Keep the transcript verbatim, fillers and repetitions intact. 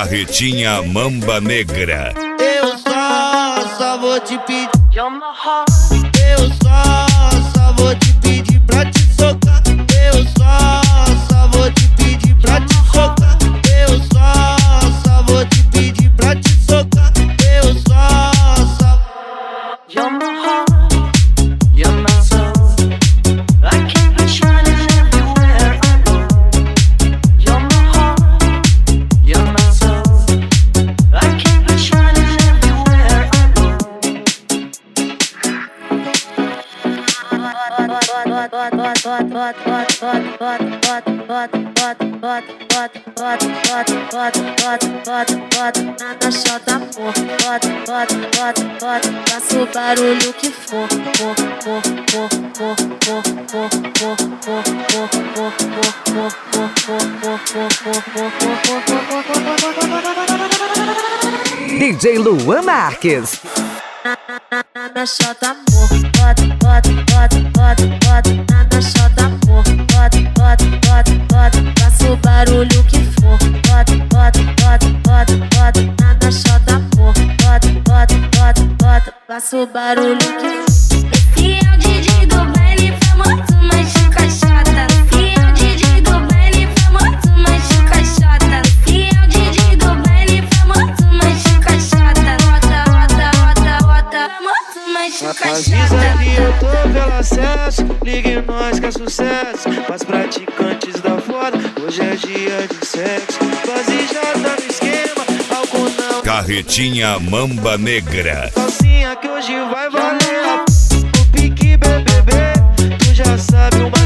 Carretinha Mamba Negra. Eu só, só vou te pedir. Eu só, só vou te pedir pra te socar. Eu só, só vou te pedir pra te socar. Eu só, só vou te pedir pra te socar. Eu só, só. You're my heart, you're my soul. I keep it shining everywhere I go. You're my heart, you're my soul. I keep it shining everywhere I go. Na chota, amor, bota, bota, bota, bota. Faça o barulho que for, for, for, for, for, for, for, for, for, for, D J Luan Marques. Na chota, amor, bota, bota, bota, bota, bota. Na chota, amor, bota, bota, bota, bota. Faça o barulho que for, bota, bota, bota, bota, bota. Na chota, amor, bota, bota, bota, bota. Faça o barulho que for. Esse é o D J do baile famoso, mas de caixota. Esse é o D J do baile famoso, mas de caixota. Esse é o D J do baile famoso, mas de caixota. Rota, rota, rota, rota, famoso, mas de caixota. Avisa que eu tô pelo acesso, ligue nós que é sucesso. Pras praticantes da foda, hoje é dia de sexo. Quase já tá no esquema, álcool não. Carretinha Mamba Negra. Calcinha que hoje vai valer. O pique B B B, tu já sabe uma.